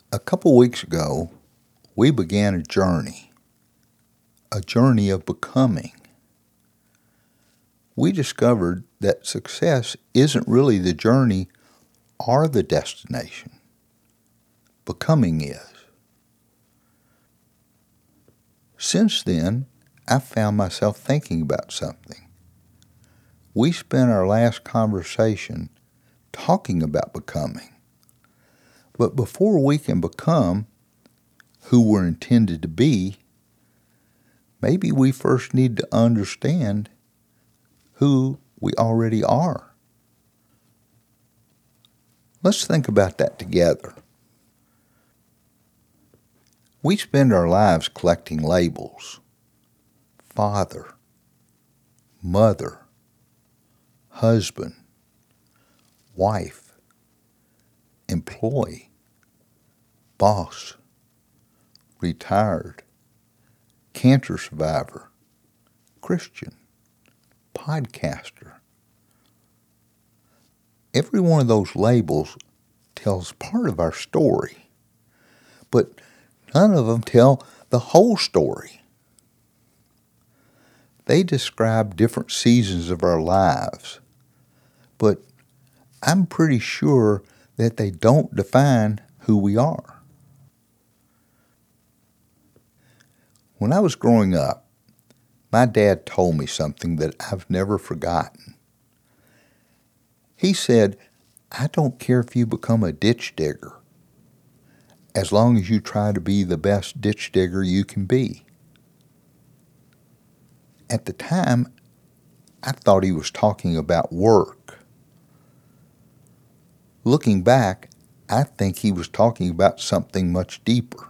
A couple weeks ago, we began a journey of becoming. We discovered that success isn't really the journey or the destination. Becoming is. Since then, I found myself thinking about something. We spent our last conversation talking about becoming. But before we can become who we're intended to be, maybe we first need to understand who we already are. Let's think about that together. We spend our lives collecting labels: father, mother, husband, wife, employee, boss, retired, cancer survivor, Christian, podcaster. Every one of those labels tells part of our story, but none of them tell the whole story. They describe different seasons of our lives, but I'm pretty sure that they don't define who we are. When I was growing up, my dad told me something that I've never forgotten. He said, "I don't care if you become a ditch digger, as long as you try to be the best ditch digger you can be." At the time, I thought he was talking about work. Looking back, I think he was talking about something much deeper.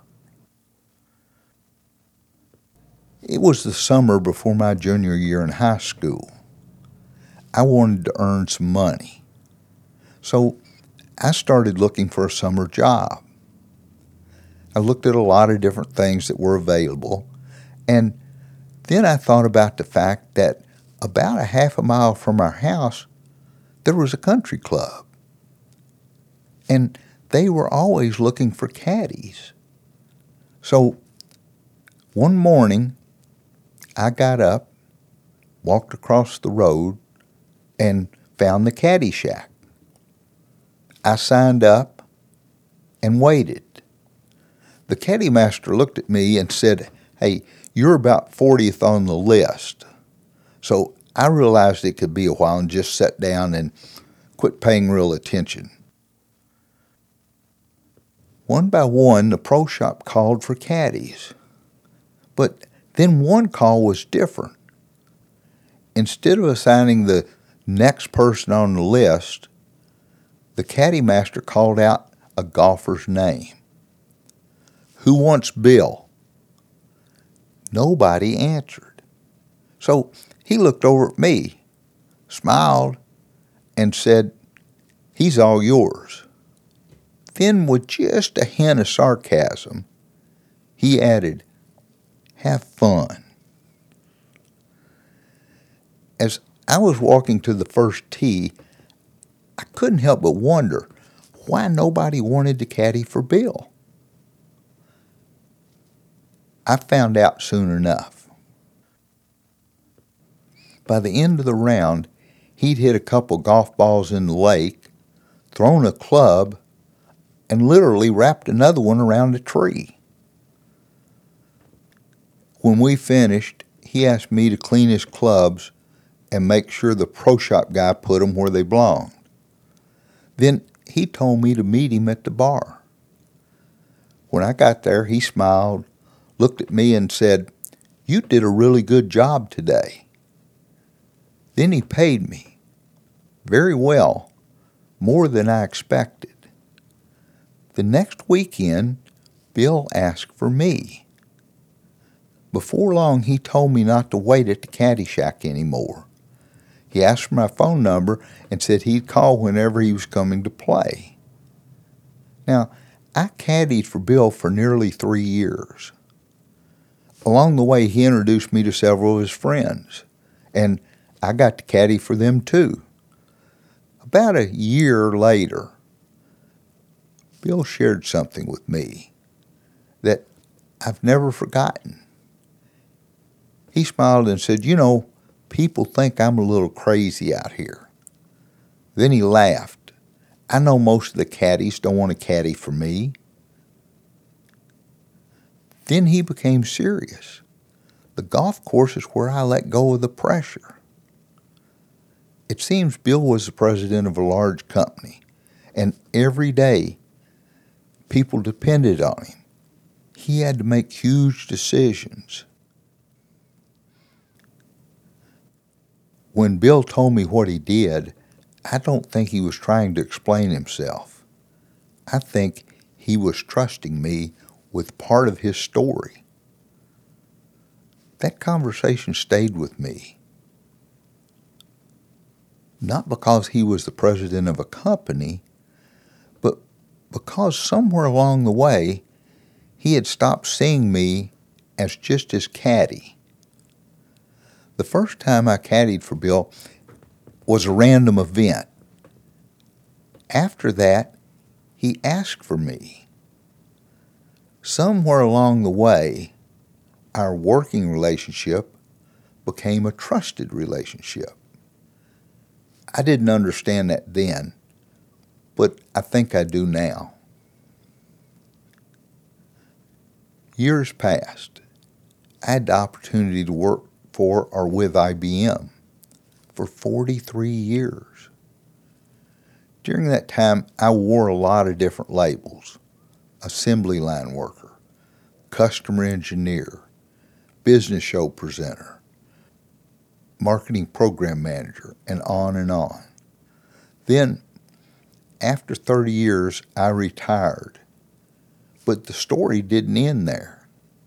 It was the summer before my junior year in high school. I wanted to earn some money, so I started looking for a summer job. I looked at a lot of different things that were available, and then I thought about the fact that about a half a mile from our house, there was a country club, and they were always looking for caddies. So one morning, I got up, walked across the road, and found the caddy shack. I signed up and waited. The caddy master looked at me and said, "Hey, you're about 40th on the list." So I realized it could be a while and just sat down and quit paying real attention. One by one, the pro shop called for caddies. But then one call was different. Instead of assigning the next person on the list, the caddy master called out a golfer's name. "Who wants Bill?" Nobody answered. So he looked over at me, smiled, and said, "He's all yours." Then, with just a hint of sarcasm, he added, "Have fun." As I was walking to the first tee, I couldn't help but wonder why nobody wanted to caddy for Bill. I found out soon enough. By the end of the round, he'd hit a couple golf balls in the lake, thrown a club, and literally wrapped another one around a tree. When we finished, he asked me to clean his clubs and make sure the pro shop guy put them where they belonged. Then he told me to meet him at the bar. When I got there, he smiled, looked at me, and said, "You did a really good job today." Then he paid me. Very well, more than I expected. The next weekend, Bill asked for me. Before long, he told me not to wait at the caddy shack anymore. He asked for my phone number and said he'd call whenever he was coming to play. Now, I caddied for Bill for nearly 3 years. Along the way, he introduced me to several of his friends, and I got to caddy for them too. About a year later, Bill shared something with me that I've never forgotten. He smiled and said, people think I'm a little crazy out here. Then he laughed. I know most of the caddies don't want to caddy for me. Then he became serious. The golf course is where I let go of the pressure. It seems Bill was the president of a large company, and every day people depended on him. He had to make huge decisions. When Bill told me what he did, I don't think he was trying to explain himself. I think he was trusting me with part of his story. That conversation stayed with me. Not because he was the president of a company, but because somewhere along the way, he had stopped seeing me as just his caddy. The first time I caddied for Bill was a random event. After that, he asked for me. Somewhere along the way, our working relationship became a trusted relationship. I didn't understand that then, but I think I do now. Years passed. I had the opportunity to work for or with IBM for 43 years. During that time, I wore a lot of different labels: assembly line worker, customer engineer, business show presenter, marketing program manager, and on and on. Then, after 30 years, I retired. But the story didn't end there.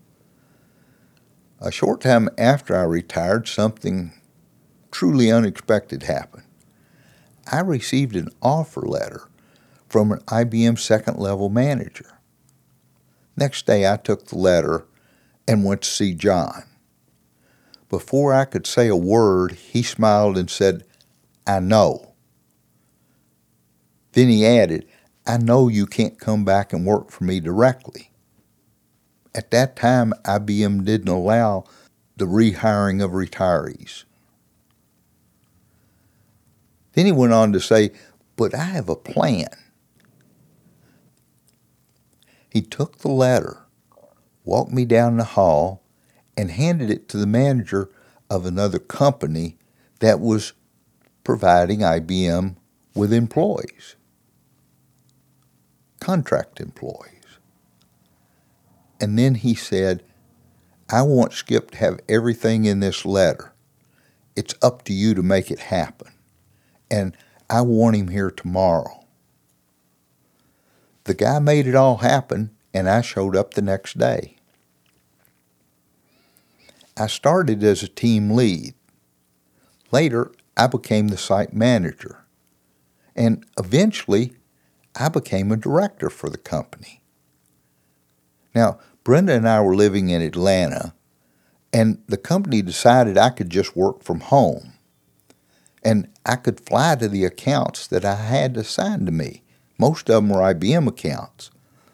A short time after I retired, something truly unexpected happened. I received an offer letter from an IBM second-level manager. Next day, I took the letter and went to see John. Before I could say a word, he smiled and said, "I know." Then he added, "I know you can't come back and work for me directly." At that time, IBM didn't allow the rehiring of retirees. Then he went on to say, "But I have a plan." He took the letter, walked me down the hall, and handed it to the manager of another company that was providing IBM with employees, contract employees. And then he said, "I want Skip to have everything in this letter. It's up to you to make it happen. And I want him here tomorrow." The guy made it all happen, and I showed up the next day. I started as a team lead. Later, I became the site manager. And eventually, I became a director for the company. Now, Brenda and I were living in Atlanta, and the company decided I could just work from home. And I could fly to the accounts that I had assigned to me. Most of them were IBM accounts.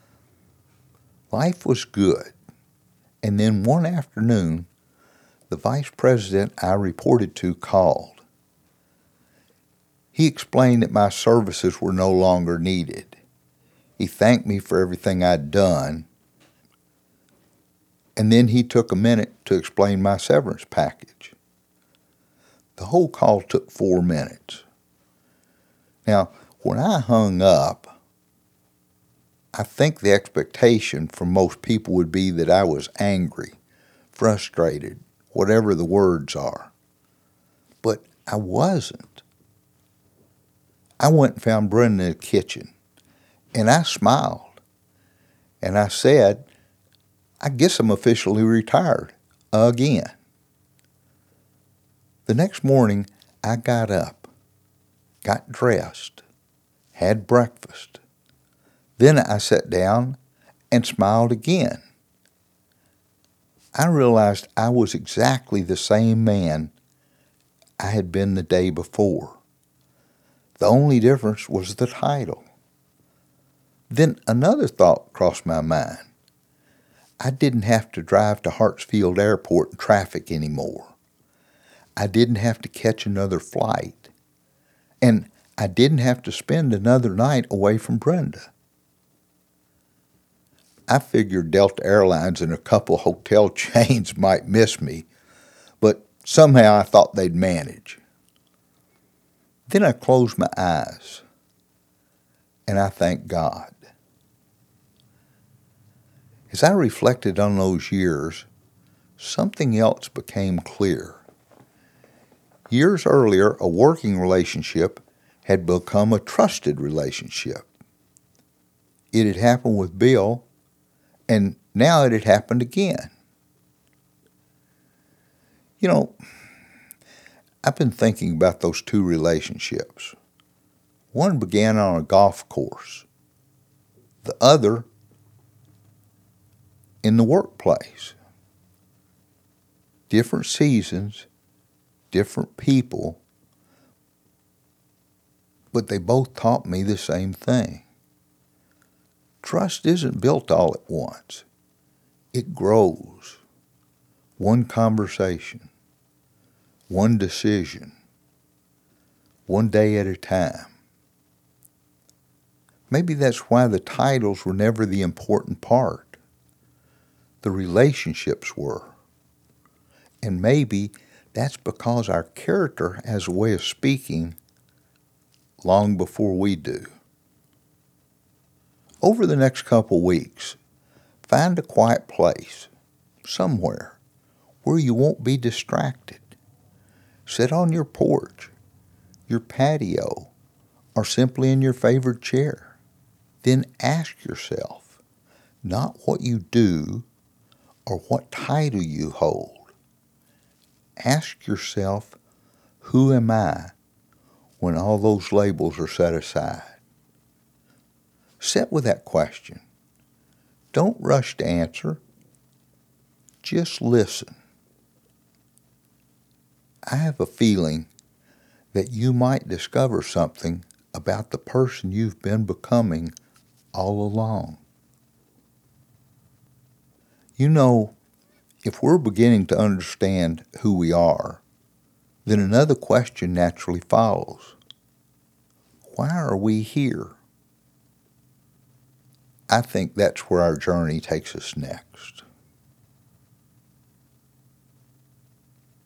Life was good. And then one afternoon, the vice president I reported to called. He explained that my services were no longer needed. He thanked me for everything I'd done, and then he took a minute to explain my severance package. The whole call took 4 minutes. Now, when I hung up, I think the expectation from most people would be that I was angry, frustrated, whatever the words are. But I wasn't. I went and found Brenda in the kitchen, and I smiled. And I said, "I guess I'm officially retired again." The next morning, I got up, got dressed, had breakfast. Then I sat down and smiled again. I realized I was exactly the same man I had been the day before. The only difference was the title. Then another thought crossed my mind. I didn't have to drive to Hartsfield Airport in traffic anymore. I didn't have to catch another flight. And I didn't have to spend another night away from Brenda. I figured Delta Airlines and a couple hotel chains might miss me, but somehow I thought they'd manage. Then I closed my eyes, and I thanked God. As I reflected on those years, something else became clear. Years earlier, a working relationship had become a trusted relationship. It had happened with Bill, and now it had happened again. You know, I've been thinking about those two relationships. One began on a golf course. The other in the workplace. Different seasons, different people, but they both taught me the same thing. Trust isn't built all at once. It grows. One conversation, one decision, one day at a time. Maybe that's why the titles were never the important part. The relationships were. And maybe that's because our character has a way of speaking long before we do. Over the next couple weeks, find a quiet place, somewhere, where you won't be distracted. Sit on your porch, your patio, or simply in your favorite chair. Then ask yourself, not what you do or what title you hold. Ask yourself, who am I when all those labels are set aside? Sit with that question. Don't rush to answer. Just listen. I have a feeling that you might discover something about the person you've been becoming all along. You know, if we're beginning to understand who we are, then another question naturally follows. Why are we here? I think that's where our journey takes us next.